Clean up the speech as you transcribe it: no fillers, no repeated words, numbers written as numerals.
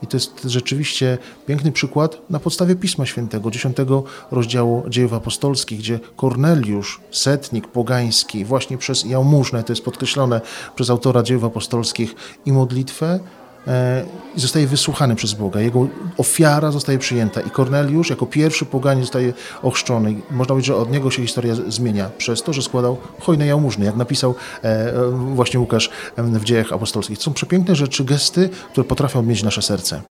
I to jest rzeczywiście piękny przykład na podstawie Pisma Świętego, 10 rozdziału Dziejów Apostolskich, gdzie Korneliusz, setnik pogański, właśnie przez jałmużnę, to jest podkreślone przez autora Dziejów Apostolskich, i modlitwę, zostaje wysłuchany przez Boga. Jego ofiara zostaje przyjęta i Korneliusz jako pierwszy poganin zostaje ochrzczony. Można powiedzieć, że od niego się historia zmienia przez to, że składał hojne jałmużny, jak napisał właśnie Łukasz w Dziejach Apostolskich. To są przepiękne rzeczy, gesty, które potrafią odmienić nasze serce.